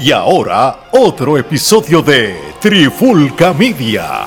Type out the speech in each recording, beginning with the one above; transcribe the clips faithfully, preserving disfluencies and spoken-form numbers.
Y ahora, otro episodio de Trifulca Media.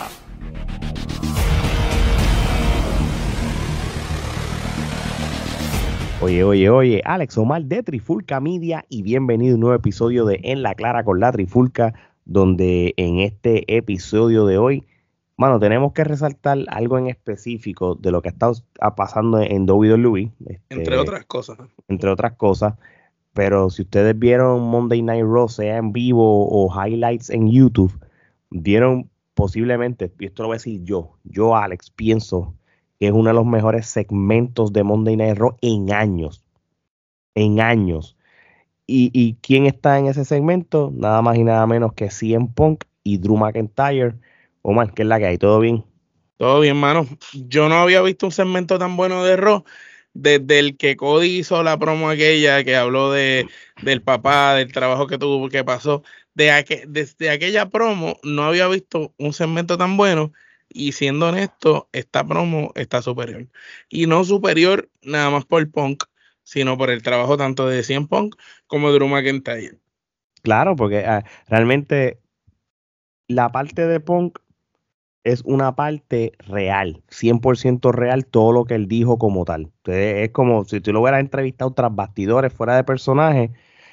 Oye, oye, oye, Alex Omar de Trifulca Media y bienvenido a un nuevo episodio de En la Clara con la Trifulca, donde en este episodio de hoy, mano, tenemos que resaltar algo en específico de lo que está pasando en W W E. Este, entre otras cosas. Entre otras cosas. Pero si ustedes vieron Monday Night Raw, sea en vivo o highlights en YouTube, vieron posiblemente, y esto lo voy a decir yo, yo Alex, pienso que es uno de los mejores segmentos de Monday Night Raw en años. En años. ¿Y, y quién está en ese segmento? Nada más y nada menos que C M Punk y Drew McIntyre. Omar, ¿qué es la que hay? ¿Todo bien? Todo bien, mano. Yo no había visto un segmento tan bueno de Raw desde el que Cody hizo la promo aquella que habló de del papá, del trabajo que tuvo, que pasó. De aqu- desde aquella promo no había visto un segmento tan bueno y siendo honesto, esta promo está superior. Y no superior nada más por Punk, sino por el trabajo tanto de C M Punk como de Drew McIntyre. Claro, porque uh, realmente la parte de Punk es una parte real, cien por ciento real, todo lo que él dijo como tal. Entonces, es como si tú lo hubieras entrevistado tras bastidores, fuera de personaje,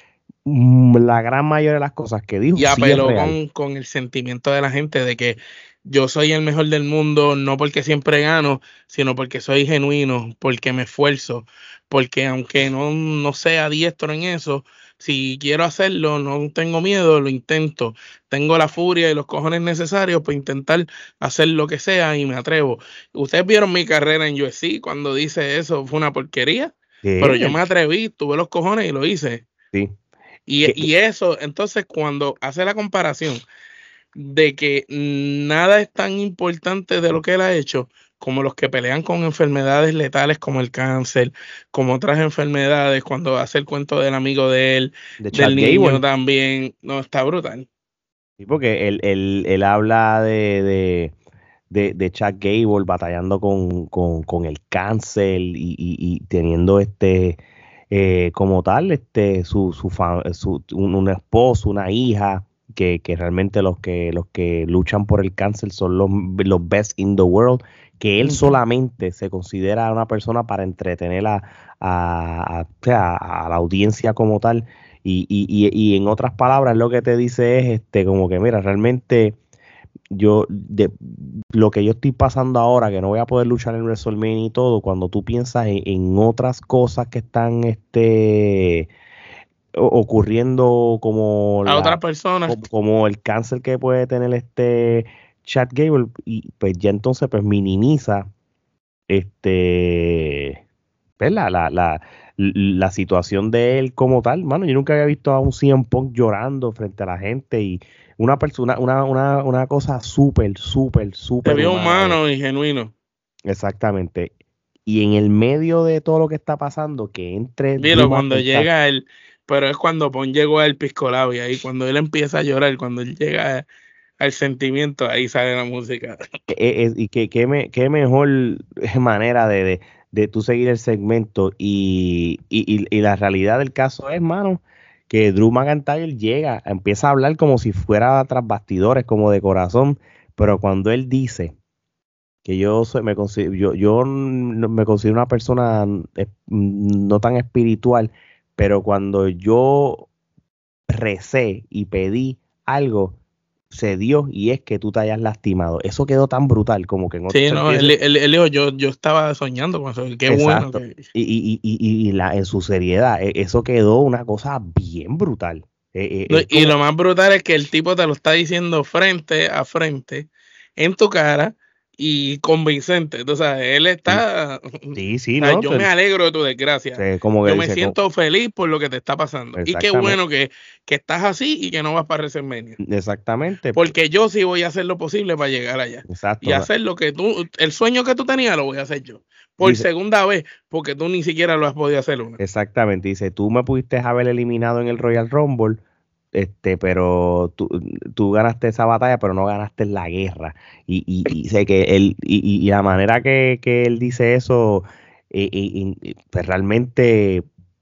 la gran mayoría de las cosas que dijo y apeló sí es real. con, con el sentimiento de la gente de que yo soy el mejor del mundo, no porque siempre gano, sino porque soy genuino, porque me esfuerzo, porque aunque no, no sea diestro en eso, si quiero hacerlo, no tengo miedo, lo intento. Tengo la furia y los cojones necesarios para intentar hacer lo que sea y me atrevo. Ustedes vieron mi carrera en U F C cuando dice eso, fue una porquería, ¿Qué? pero yo me atreví, tuve los cojones y lo hice. Sí. Y, y eso, entonces, cuando hace la comparación de que nada es tan importante de lo que él ha hecho como los que pelean con enfermedades letales como el cáncer, como otras enfermedades, cuando hace el cuento del amigo de él, De del Chad niño Gable. también, no, está brutal. Sí, porque él, él, él habla de, de, de, de Chad Gable batallando con, con, con el cáncer y, y, y teniendo este eh, como tal este su, su, fa- su un, un esposo, una hija, que, que realmente los que los que luchan por el cáncer son los, los best in the world, que él Ujú. solamente se considera una persona para entretener a, a, a, o sea, a la audiencia como tal. Y, y, y, y en otras palabras, lo que te dice es este, como que mira, realmente yo de lo que yo estoy pasando ahora, que no voy a poder luchar en WrestleMania y todo, cuando tú piensas en, en otras cosas que están este o- ocurriendo como A otras la personas. como, como el cáncer que puede tener este Chad Gable, y pues ya entonces pues minimiza este pues, la, la, la, la situación de él como tal. Mano, yo nunca había visto a un C M Punk llorando frente a la gente y una persona, una, una, una cosa súper, súper, Se súper vio humana de él. humano y genuino. Exactamente. Y en el medio de todo lo que está pasando, que entre Drew Dilo, cuando McIntyre, llega él, pero es cuando Pon llegó al Pisco Labio, y ahí cuando él empieza a llorar, cuando él llega al sentimiento, ahí sale la música. e- e- y que, que me, qué mejor manera de, de, de tú seguir el segmento. Y, y, y, y la realidad del caso es, mano, que Drew McIntyre llega, empieza a hablar como si fuera tras bastidores, como de corazón, pero cuando él dice que yo soy, me considero, yo, yo no- me considero una persona eh, no tan espiritual, pero cuando yo recé y pedí algo, se dio, y es que tú te hayas lastimado. Eso quedó tan brutal como que en otro Sí, no, sentido. él, él, él dijo, yo, yo estaba soñando con eso, qué bueno Exacto. que... Y, y, y, y, y la, en su seriedad, e- eso quedó una cosa bien brutal. Eh, eh, No, es y como, lo más brutal es que el tipo te lo está diciendo frente a frente, en tu cara, y convincente. Entonces, él sí, está... sí, O sí, sea, ¿no? yo me Te- alegro de tu desgracia. te- como que Yo me dice, co- siento feliz por lo que te está pasando. Y qué exactamente, bueno que, que estás así y que no vas para WrestleMania. exactamente, p- Porque yo sí voy a hacer lo posible para llegar allá. Y exacto. hacer lo que tú, el sueño que tú tenías lo voy a hacer yo. Por Dice, segunda vez, porque tú ni siquiera lo has podido hacer una. exactamente, dice, tú me pudiste haber eliminado en el Royal Rumble, este, pero tú, tú ganaste esa batalla, pero no ganaste la guerra. Y, y, y sé que él, y, y- y la manera que, que él dice eso, eh, y- y- pues realmente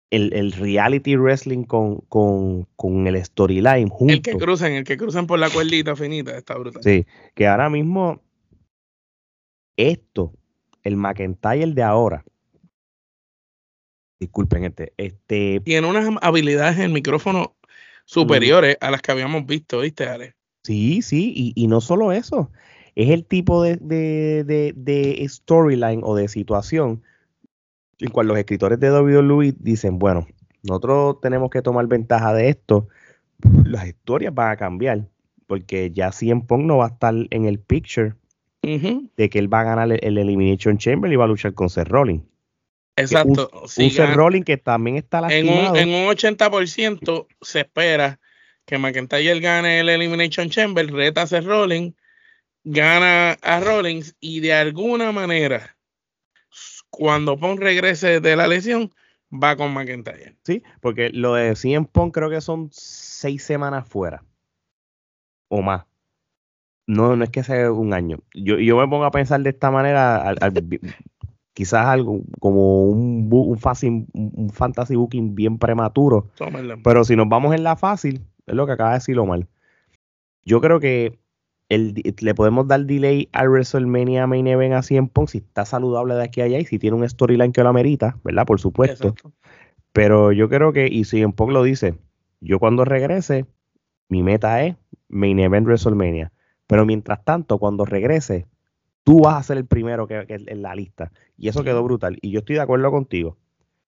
el, el reality wrestling con, con, con el storyline juntos. El que crucen, el que crucen por la cuerdita finita, está brutal. Sí, que ahora mismo esto, el McIntyre de ahora, disculpen este, este... Tiene unas habilidades en el micrófono superiores mm. a las que habíamos visto, ¿viste, Ale? Sí, sí, y, y no solo eso, es el tipo de, de, de, de storyline o de situación en cual los escritores de doble u doble u E dicen, bueno, nosotros tenemos que tomar ventaja de esto, las historias van a cambiar, porque ya C M Punk no va a estar en el picture uh-huh. de que él va a ganar el, el Elimination Chamber y va a luchar con Seth Rollins. Exacto. Un, sí, un Seth Rollins que también está lastimado. En un, en un ochenta por ciento se espera que McIntyre gane el Elimination Chamber, reta a Seth Rollins, gana a Rollins y de alguna manera cuando Punk regrese de la lesión, va con McIntyre. Sí, porque lo de C M Punk creo que son seis semanas fuera. O más. No, no es que sea un año. Yo, yo me pongo a pensar de esta manera, al, al, quizás algo como un, un, fácil, un fantasy booking bien prematuro. Tómala. Pero si nos vamos en la fácil, es lo que acaba de decir Omar. Yo creo que El, le podemos dar delay al WrestleMania Main Event a C M Punk si está saludable de aquí a allá y si tiene un storyline que lo amerita, ¿verdad? Por supuesto. Exacto. Pero yo creo que, y C M Punk lo dice, yo cuando regrese, mi meta es Main Event WrestleMania. Pero mientras tanto, cuando regrese, tú vas a ser el primero que, que en la lista. Y eso quedó brutal. Y yo estoy de acuerdo contigo.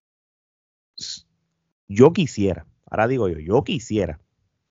Yo quisiera, ahora digo yo, yo quisiera.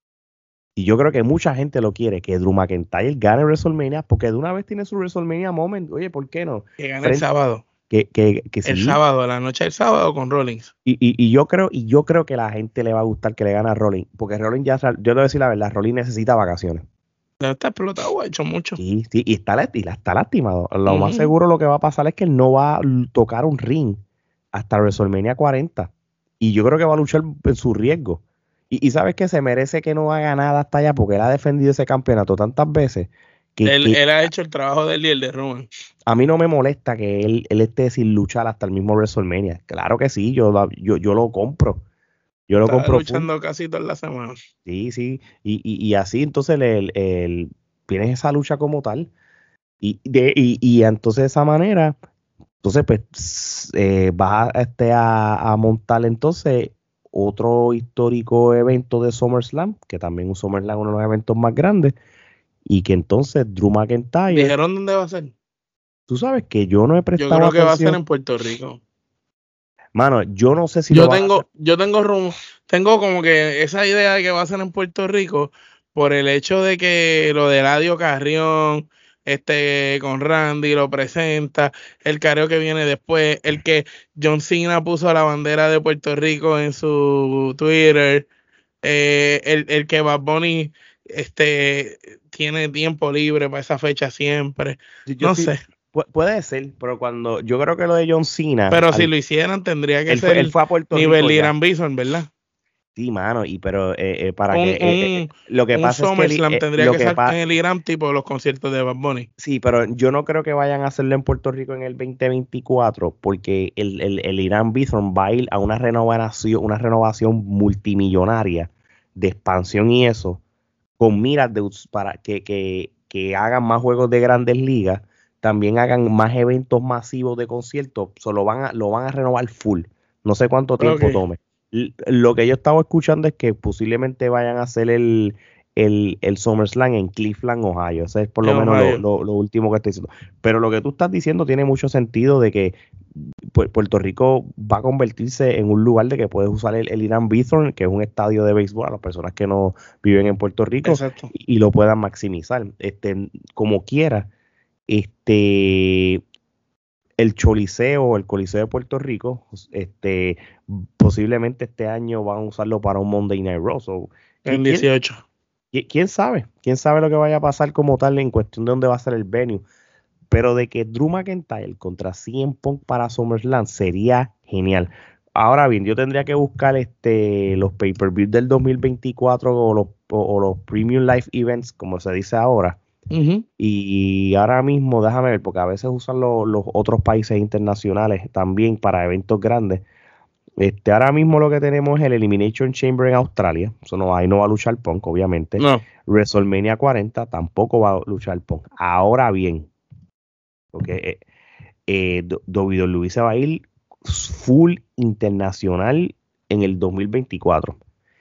Y yo creo que mucha gente lo quiere, que Drew McIntyre gane WrestleMania, porque de una vez tiene su WrestleMania moment. Oye, ¿por qué no? Que gane Frente, el sábado. Que, que, que el sí. sábado, la noche del sábado con Rollins. Y, y, y yo creo, y yo creo que a la gente le va a gustar que le gane a Rollins, porque Rollins ya, yo le voy a decir la verdad, Rollins necesita vacaciones. No está explotado, ha hecho mucho. Sí, sí, y está, y está lastimado. Lo uh-huh. más seguro lo que va a pasar es que él no va a tocar un ring hasta WrestleMania cuarenta. Y yo creo que va a luchar en su riesgo. Y, y sabes que se merece que no haga nada hasta allá porque él ha defendido ese campeonato tantas veces. Que, él, que él ha hecho el trabajo de él y el de Roman. A mí no me molesta que él, él esté sin luchar hasta el mismo WrestleMania. Claro que sí, yo, yo, yo lo compro. Yo lo Está compro. luchando full. Casi toda la semana. Sí, sí. Y, y, y así entonces el, el, tienes esa lucha como tal. Y, de, y, y entonces de esa manera, entonces pues eh, vas a, este, a, a montar entonces otro histórico evento de SummerSlam, que también un SummerSlam uno de los eventos más grandes, y que entonces Drew McIntyre... ¿Dijeron dónde va a ser? Tú sabes que yo no he prestado Yo creo que atención. va a ser en Puerto Rico. Mano, yo no sé si yo lo tengo, va a hacer. Yo tengo rum, tengo como que esa idea de que va a ser en Puerto Rico por el hecho de que lo de Eladio Carrión, este con Randy lo presenta, el careo que viene después, el que John Cena puso la bandera de Puerto Rico en su Twitter, eh, el, el que Bad Bunny este, tiene tiempo libre para esa fecha siempre. Yo, yo no sí, sé. Pu- puede ser, pero cuando yo creo que lo de John Cena. Pero al, si lo hicieran, tendría que él ser fue, él fue a Puerto nivel Rico Irán Bison, ¿verdad? Sí, mano, y pero eh, eh, para un, que eh, eh, lo que un pasa es que SummerSlam eh, tendría lo que que ser pa- en el Irán tipo los conciertos de Bad Bunny. Sí, pero yo no creo que vayan a hacerlo en Puerto Rico en el veinte veinticuatro porque el, el, el Irán Bithorn va a ir a una renovación, una renovación multimillonaria de expansión y eso, con miras de, para que, que, que hagan más juegos de grandes ligas, también hagan más eventos masivos de conciertos, solo van a, lo van a renovar full. No sé cuánto tiempo Okay. tome. L- Lo que yo estaba escuchando es que posiblemente vayan a hacer el, el, el SummerSlam en Cleveland, Ohio. Ese es por lo En menos lo, Ohio. lo, lo último que estoy diciendo. Pero lo que tú estás diciendo tiene mucho sentido de que Pu- Puerto Rico va a convertirse en un lugar de que puedes usar el, el Irán Bithorn, que es un estadio de béisbol a las personas que no viven en Puerto Rico. Exacto. y, y lo puedan maximizar. Este, como quiera, este el Choliseo, el Coliseo de Puerto Rico, este posiblemente este año van a usarlo para un Monday Night Raw. So, En ¿quién, dieciocho. quién, quién sabe? ¿Quién sabe lo que vaya a pasar como tal en cuestión de dónde va a ser el venue? Pero de que Drew McIntyre contra C M Punk para SummerSlam sería genial. Ahora bien, yo tendría que buscar este los pay-per-views del dos mil veinticuatro o los, o, o los Premium Live Events, como se dice ahora. Uh-huh. Y ahora mismo, déjame ver, porque a veces usan lo- los otros países internacionales también para eventos grandes. Este, ahora mismo lo que tenemos es el Elimination Chamber en Australia. Eso no, ahí no va a luchar Punk, obviamente. No. WrestleMania cuarenta tampoco va a luchar Punk. Ahora bien, porque eh, eh, W W E se va a ir full internacional en el dos mil veinticuatro.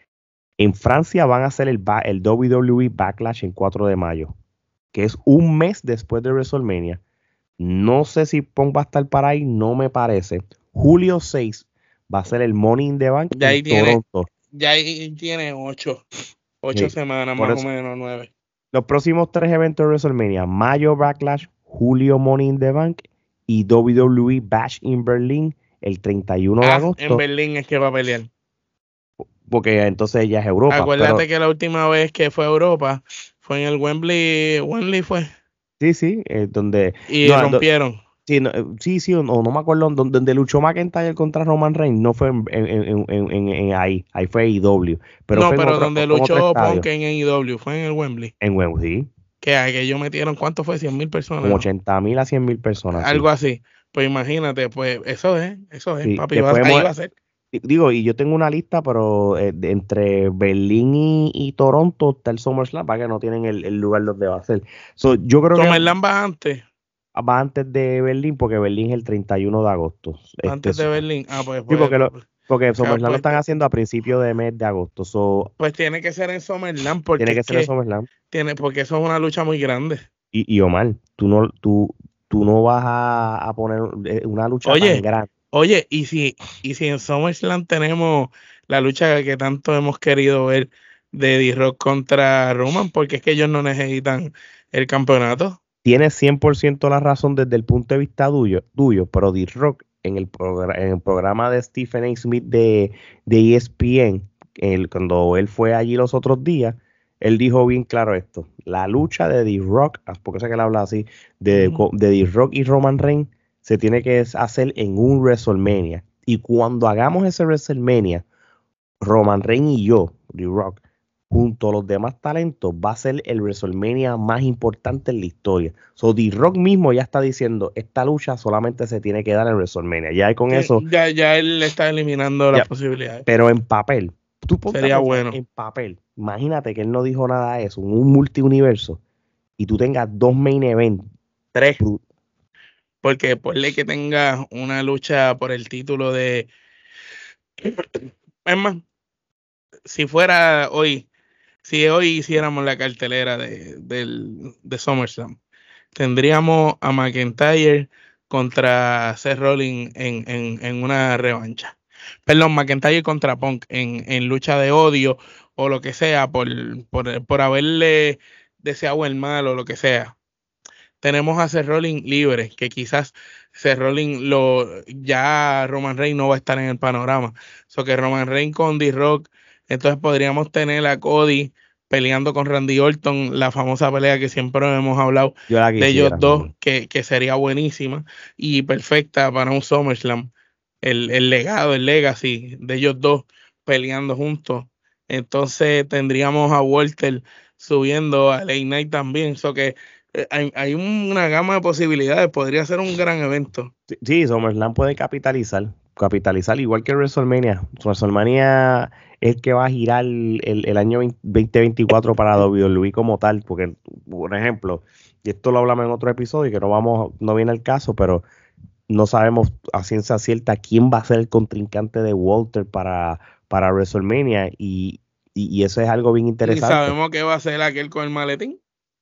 En Francia van a hacer el, ba- el W W E Backlash en cuatro de mayo, que es un mes después de WrestleMania. No sé si Punk va a estar para ahí, no me parece. Julio seis va a ser el Money in the Bank Ya ahí en tiene, Toronto. ya ahí tiene ocho, ocho Sí, semanas por más eso, o menos, nueve. los próximos tres eventos de WrestleMania: mayo Backlash, julio Money in the Bank y W W E Bash in Berlin el treinta y uno de Ah, en agosto, Berlín es que va a pelear. porque entonces ya es Europa. Acuérdate Pero que la última vez que fue a Europa fue en el Wembley, Wembley fue, sí, sí, eh, donde y no, do- rompieron. sí, no, eh, sí, sí, o no, no me acuerdo donde, donde luchó McIntyre contra Roman Reigns, no fue en, en- en- en- en- en ahí, ahí fue I W, pero No, fue en pero otro, donde en otro luchó estadio, Punk en A E W fue en el Wembley. en Wembley, sí, Que aquello metieron, ¿cuánto fue? Cien mil como personas, ochenta mil a cien mil personas, sí. algo así. Pues imagínate, pues eso es, eso es, Sí, papi, va- después ahí hemos, va a ser. digo, y yo tengo una lista, pero eh, de- entre Berlín y, y Toronto está el SummerSlam, para que no tienen el, el lugar donde va a ser. So, yo creo que Summerland va antes, va antes de Berlín, porque Berlín es el treinta y uno de agosto. Este, antes de so- Berlín. Ah, pues, sí, pues, porque, pues, lo, pues, porque ca- SummerSlam lo pues, están te- haciendo a principios de mes de agosto. So, pues tiene que ser en Summerland porque tiene es que ser el que SummerSlam. tiene, porque eso es una lucha muy grande. Y, y Omar, tú no, tú, tú no vas a, a poner eh, una lucha tan Oye, grande. oye, y si, y si en SummerSlam tenemos la lucha que tanto hemos querido ver de D-Rock contra Roman, porque es que ellos no necesitan el campeonato. Tienes cien por ciento la razón desde el punto de vista tuyo, tuyo pero D-Rock en el, progra- en el programa de Stephen A. Smith de, de E S P N, el- cuando él fue allí los otros días, él dijo bien claro esto: la lucha de D-Rock, ah, porque sé que él habla así, de, Ujú. co- de D-Rock y Roman Reigns se tiene que hacer en un WrestleMania. Y cuando hagamos ese WrestleMania, Roman Reigns y yo, D-Rock, junto a los demás talentos, va a ser el WrestleMania más importante en la historia. So, D-Rock mismo ya está diciendo, esta lucha solamente se tiene que dar en WrestleMania. Ya con Sí, eso, ya, ya él está eliminando las ya, posibilidades. pero en papel, tú ponte a Sería pensar bueno. en papel. Imagínate que él no dijo nada de eso, en un multiuniverso, y tú tengas dos main events. Tres. bru- Porque ponle que tenga una lucha por el título de... Es más, si fuera hoy, si hoy hiciéramos la cartelera de, del, de SummerSlam, tendríamos a McIntyre contra Seth Rollins en, en, en una revancha. Perdón, McIntyre contra Punk en, en lucha de odio o lo que sea, por, por, por haberle deseado el mal o lo que sea. Tenemos a Seth Rollins libre, que quizás Seth Rollins lo, ya Roman Reigns no va a estar en el panorama. So que Roman Reigns con D-Rock, entonces podríamos tener a Cody peleando con Randy Orton, la famosa pelea que siempre hemos hablado Yo la de ellos quisiera, dos, mano. que, que sería buenísima y perfecta para un SummerSlam. El, el legado, el legacy de ellos dos peleando juntos. Entonces tendríamos a Walter subiendo a Late Night también. So que eh, hay, hay una gama de posibilidades. Podría ser un gran evento. Sí, sí, SummerSlam puede capitalizar, capitalizar igual que WrestleMania. WrestleMania es el que va a girar el, el año veinte veinticuatro para W W E como tal, porque, por ejemplo, y esto lo hablamos en otro episodio, que no vamos, no viene el caso, pero no sabemos a ciencia cierta quién va a ser el contrincante de Walter para, para WrestleMania, y, y, y eso es algo bien Y interesante. sabemos que va a ser aquel con el maletín.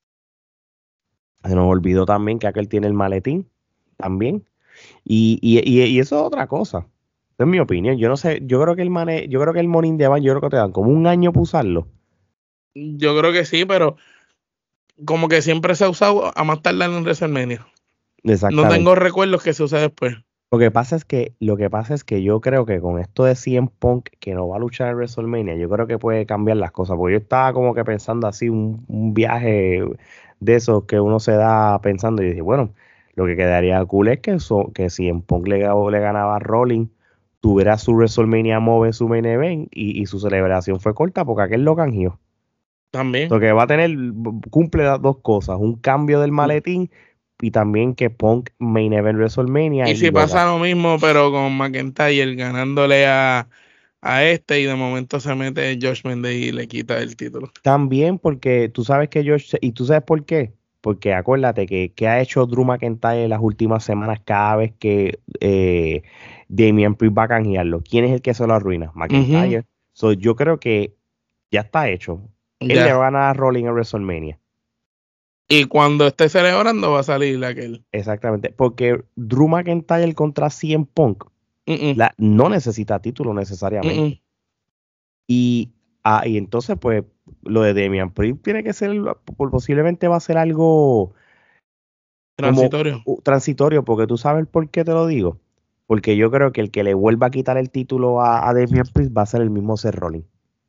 Se nos olvidó también que aquel tiene el maletín también. Y, y, y, y eso es otra cosa. Es mi opinión. Yo no sé, yo creo que el mane, yo creo que el Money in the Bank, yo creo que te dan como un año para usarlo. Yo creo que sí, pero como que siempre se ha usado a más tardar en WrestleMania. No Exactamente. tengo recuerdos que se use después. Lo que pasa es que, lo que pasa es que yo creo que con esto de C M Punk, que no va a luchar en WrestleMania, yo creo que puede cambiar las cosas. Porque yo estaba como que pensando así, un, un viaje de esos que uno se da pensando, y dije, bueno, lo que quedaría cool es que, eso, que C M Punk le, ga- le ganaba a Rollins, tuviera su WrestleMania Move, su main event, y, y su celebración fue corta porque aquel lo canjeó. También. Lo que va a tener, cumple las dos cosas: un cambio del maletín y también que Punk main event WrestleMania. Y, y si lo pasa da. lo mismo, pero con McIntyre ganándole a, a este y de momento se mete Josh Mendes y le quita el título. También porque tú sabes que George, y tú sabes por qué, porque acuérdate que, que ha hecho Drew McIntyre en las últimas semanas cada vez que eh, Damian Priest va a canjearlo. ¿Quién es el que se lo arruina? McIntyre. Ujú. So, yo creo que ya está hecho. Él le Ya. va a ganar a Rollins en WrestleMania. Y cuando esté celebrando va a salir aquel. Exactamente. Porque Drew McIntyre contra C M Punk Mm-mm, la, no necesita título necesariamente. mm-mm. Y, ah, y entonces, pues, lo de Damian Priest tiene que ser, po- posiblemente va a ser algo como Transitorio. uh, transitorio, porque tú sabes por qué te lo digo. Porque yo creo que el que le vuelva a quitar el título a, a Damian Priest va a ser el mismo Seth Rollins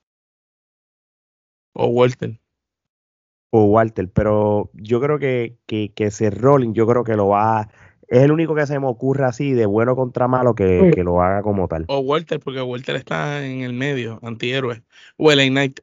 O Walter. o Walter, pero yo creo que, que, que Seth Rollins, yo creo que lo va, es el único que se me ocurre así de bueno contra malo que, que lo haga como tal. O Walter, porque Walter está en el medio, antihéroe. O el Knight.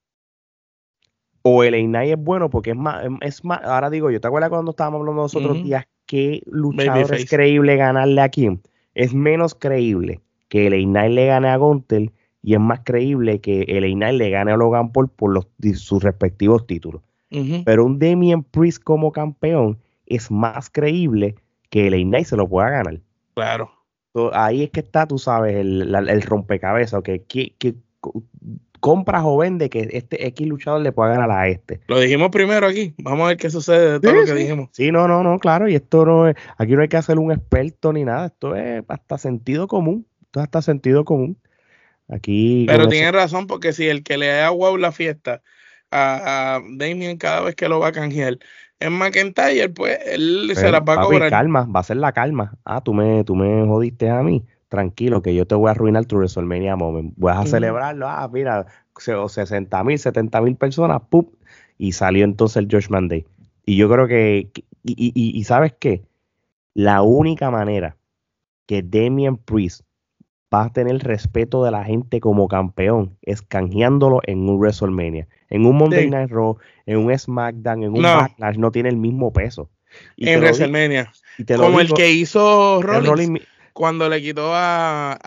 O el A Knight es bueno porque es más, es más, ahora digo yo, ¿te acuerdas cuando estábamos hablando los otros Ujú. días qué luchador es Babyface. creíble ganarle a quién? Es menos creíble que el A Knight le gane a Gunter y es más creíble que el A Knight le gane a Logan Paul por los, sus respectivos títulos. Ujú. Pero un Damian Priest como campeón es más creíble que el A Knight se lo pueda ganar. Claro. So, ahí es que está, tú sabes, el, la- el rompecabezas, que, que, que co- compras o vende que este X luchador le pueda ganar a este. Lo dijimos primero aquí. Vamos a ver qué sucede de Sí, todo lo que sí. dijimos. Sí, no, no, no, claro, y esto no es, aquí no hay que hacer un experto ni nada, esto es hasta sentido común, esto es hasta sentido común. Aquí Pero con eso, tiene razón, porque si el que le da wow la fiesta a, a Damien cada vez que lo va a canjear es McIntyre, pues él se pues, las va a papi, cobrar. calma, va a ser la calma. Ah, tú me, tú me jodiste a mí, tranquilo, que yo te voy a arruinar tu WrestleMania Moment. Vas a Ujú. celebrarlo, ah, mira, sesenta mil, setenta mil personas, ¡pup! Y salió entonces el Judgment Day. Y yo creo que, que- y, y, y y ¿sabes qué? La única manera que Damian Priest va a tener respeto de la gente como campeón, es canjeándolo en un WrestleMania. En un Monday Sí. Night Raw, en un SmackDown, en un No, Backlash, no tiene el mismo peso. Y te en lo di, WrestleMania. y te lo Como el digo, que hizo el Rollins Rolling, cuando le quitó a,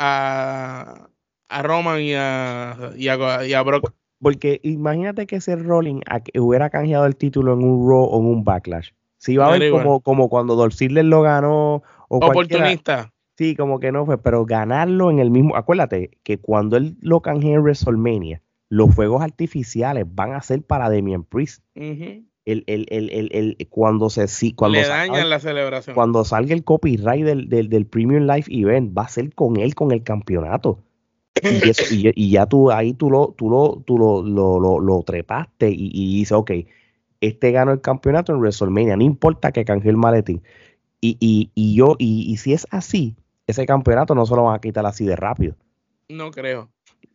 a, a Roman y a, y a, y a Brock. porque imagínate que ese Rolling a- que hubiera canjeado el título en un Raw o en un Backlash. Si iba a No ver era igual. como, como cuando Dolph Ziggler lo ganó o cualquiera. Oportunista. Sí, como que no fue, pero ganarlo en el mismo. Acuérdate que cuando él lo canjea en WrestleMania, los fuegos artificiales van a ser para Damian Priest. Ujú. El, el, el, el, el- cuando se sí, cuando Le se acabe- dañan la celebración. cuando salga el copyright del, del, del Premium Live Event, va a ser con él con el campeonato. Y eso, y, y ya tú ahí tú lo, tú lo, tú lo, lo, lo, lo trepaste y, y dices, ok, este ganó el campeonato en WrestleMania, no importa que canjee el maletín. Y, y, y yo, y, y si es así, ese campeonato no se lo van a quitar así de rápido. No creo.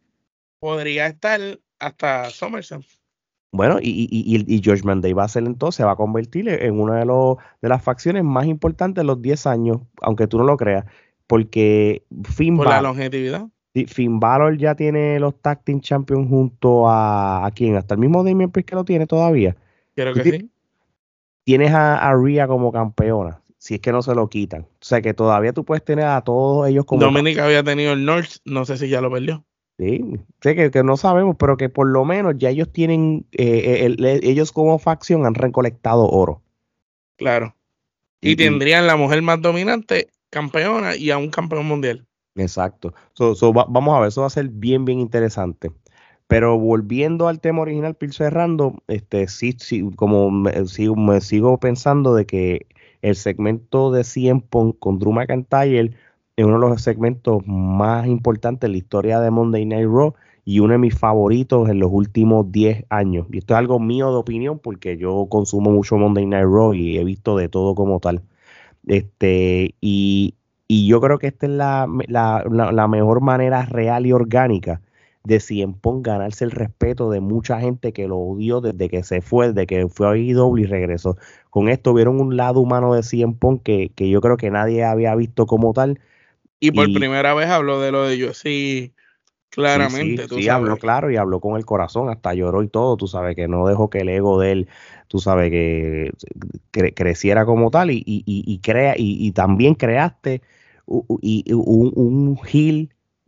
Podría estar hasta SummerSlam. Bueno, y, y, y, y Judgment Day va a ser entonces, se va a convertir en una de, los, de las facciones más importantes de los diez años, aunque tú no lo creas, porque Finn Por la Balor, longevidad. sí, Finn Balor ya tiene los Tag Team Champions junto a, a quién, hasta el mismo Damian Priest que lo tiene todavía. Creo Tú que ti- sí. tienes a, a Rhea como campeona, si es que no se lo quitan. O sea que todavía tú puedes tener a todos ellos como Dominic había tenido el North, no sé si ya lo perdió. sí, sé que, que no sabemos, pero que por lo menos ya ellos tienen, eh, el- el- ellos como facción han recolectado oro. Claro. Y, Y y- tendrían la mujer más dominante, campeona y a un campeón mundial. exacto. So- so va- vamos a ver, eso va a ser bien, bien interesante. Pero volviendo al tema original, Pil cerrando, este, sí, sí, como me sigo, me sigo pensando de que el segmento de C M Punk con Drew McIntyre es uno de los segmentos más importantes en la historia de Monday Night Raw y uno de mis favoritos en los últimos diez años. Y esto es algo mío de opinión porque yo consumo mucho Monday Night Raw y he visto de todo como tal. Este, y, y yo creo que esta es la, la, la, la mejor manera real y orgánica de C M Punk ganarse el respeto de mucha gente que lo odió desde que se fue, desde que fue a I W y regresó. Con esto vieron un lado humano de C M Punk que, que yo creo que nadie había visto como tal. Y por Y primera vez habló de lo de U F C Claramente, sí, sí, tú sí, sabes. habló claro y habló con el corazón, hasta lloró y todo, tú sabes, que no dejó que el ego de él, tú sabes, que cre- creciera como tal y, y, y, y crea, y, y también creaste u- u- y, un, un heel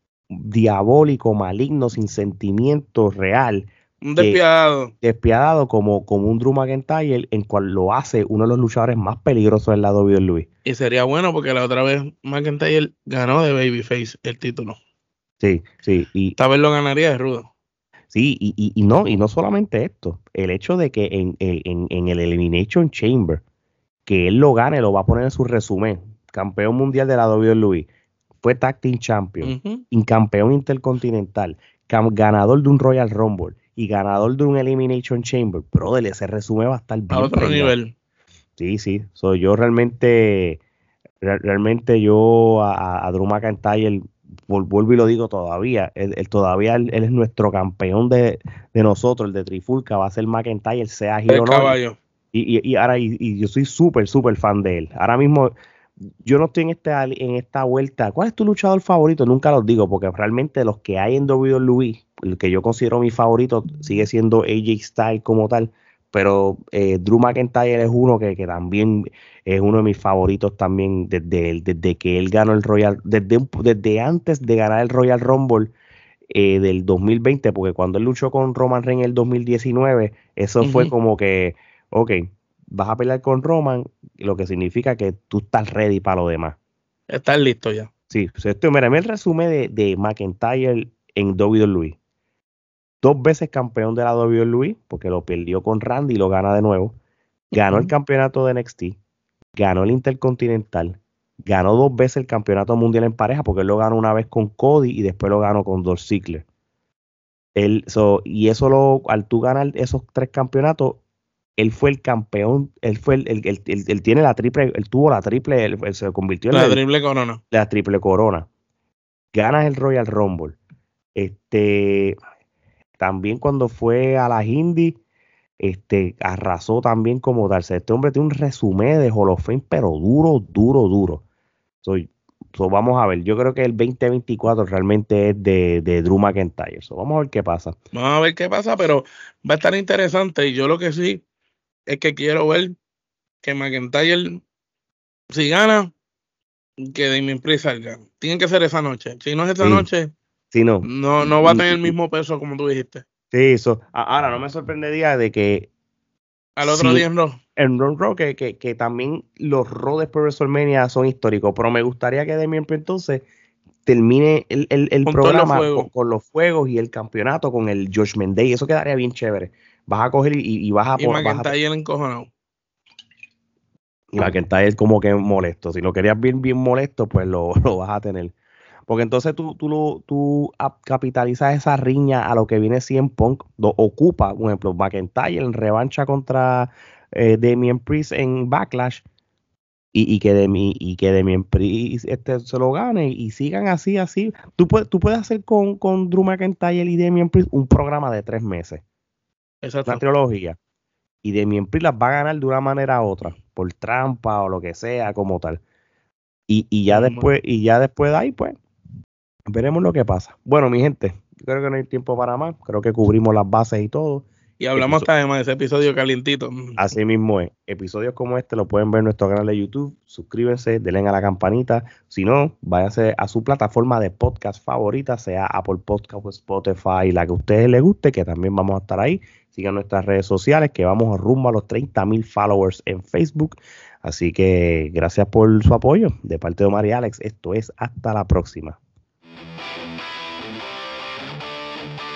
diabólico, maligno, sin sentimiento real, Un que despiadado. despiadado como, como un Drew McIntyre, en cual lo hace uno de los luchadores más peligrosos del lado de Luis. Y sería bueno porque la otra vez McIntyre ganó de Babyface el título. Sí, sí, y Esta vez lo ganaría de rudo. sí, y, y, y no, y no solamente esto, el hecho de que en, en, en el Elimination Chamber, que él lo gane, lo va a poner en su resumen, campeón mundial de la W W E, fue Tag Team Champion, Ujú. y campeón intercontinental, cam- ganador de un Royal Rumble y ganador de un Elimination Chamber, brother, ese resumen va a estar A bien otro preñado. nivel. Sí, sí, soy yo realmente, re- realmente yo a, a- a Drew McIntyre, vol- vuelvo y lo digo todavía, él, él todavía él, él es nuestro campeón de, de nosotros, el de Trifulca, va a ser McIntyre, sea El heel o no, y, caballo. y, y ahora y, y yo soy súper, súper fan de él. Ahora mismo yo no estoy en esta, en esta vuelta. ¿Cuál es tu luchador favorito? Nunca los digo, porque realmente los que hay en W W E, el que yo considero mi favorito, sigue siendo A J Styles como tal, pero eh, Drew McIntyre es uno que, que también es uno de mis favoritos también desde, el- desde que él ganó el Royal, desde, un- desde antes de ganar el Royal Rumble eh, del dos mil veinte, porque cuando él luchó con Roman Reigns en el dos mil diecinueve, eso fue Ujú. como que, ok, vas a pelear con Roman, lo que significa que tú estás ready para lo demás. Estás listo ya. Sí, o sea, esto, mira, el resumen de, de McIntyre en W W E. Dos veces campeón de la W W E, porque lo perdió con Randy y lo gana de nuevo. Ganó el Ujú. campeonato de N X T, ganó el Intercontinental, ganó dos veces el campeonato mundial en pareja, porque él lo ganó una vez con Cody y después lo ganó con Dolph Ziggler. Él, so, y eso lo, al tú ganar esos tres campeonatos, él fue el campeón, él fue el, el, el- el- él tiene la triple, él tuvo la triple, él, él se convirtió en La el- triple corona. la triple corona. Ganas el Royal Rumble. Este, también cuando fue a las Indies, este, arrasó también como darse. Este hombre tiene un resumen de Hall of Fame, pero duro, duro, duro. Soy, so, vamos a ver, yo creo que el veinte veinticuatro realmente es de, de Drew McIntyre. So, vamos a ver qué pasa. Vamos a ver qué pasa, pero va a estar interesante. Y yo lo que sí es que quiero ver que McIntyre, si gana, que Damien Priest salga. Tiene que ser esa noche. Si no es esa Sí, noche, sí, no. no, Y, no va a tener el y- y- mismo peso como tú dijiste. sí, eso. A- Ahora, no me sorprendería de que Al otro si día en Raw, en Raw, Raw, que, que, que también los Raw después de WrestleMania son históricos, pero me gustaría que Damien Priest entonces termine el, el, el con todos los programa con, fuegos. con los fuegos y el campeonato con el Judgment Day. Eso quedaría bien chévere. Vas a coger y, y vas a Y po- vas a McIntyre encojonado. y McIntyre como que molesto. Si lo querías bien, bien molesto, pues lo, lo vas a tener. Porque entonces tú, tú, lo- tú ap- capitalizas esa riña a lo que viene C M Punk, lo ocupa, por ejemplo, McIntyre en revancha contra eh, Damian Priest en Backlash y, y que Demi, y que Damian Priest este, se lo gane y sigan así, así. Tú, puedes- tú puedes hacer con, con Drew McIntyre y Damian Priest un programa de tres meses, una Exacto. trilogía. Y Damian Priest las va a ganar de una manera u otra, por trampa o lo que sea, como tal. Y, y ya Bueno, después, y ya después de ahí, pues, veremos lo que pasa. Bueno, mi gente, yo creo que no hay tiempo para más. Creo que cubrimos las bases y todo. y hablamos Episo- hasta de ese episodio calientito. Así mismo es. Episodios como este lo pueden ver en nuestro canal de YouTube. Suscríbanse, denle a la campanita. Si no, váyanse a su plataforma de podcast favorita, sea Apple Podcast o Spotify, la que a ustedes les guste, que también vamos a estar ahí. Sigan nuestras redes sociales, que vamos rumbo a los treinta mil followers en Facebook. Así que gracias por su apoyo. De parte de Omar y Alex, esto es hasta la próxima.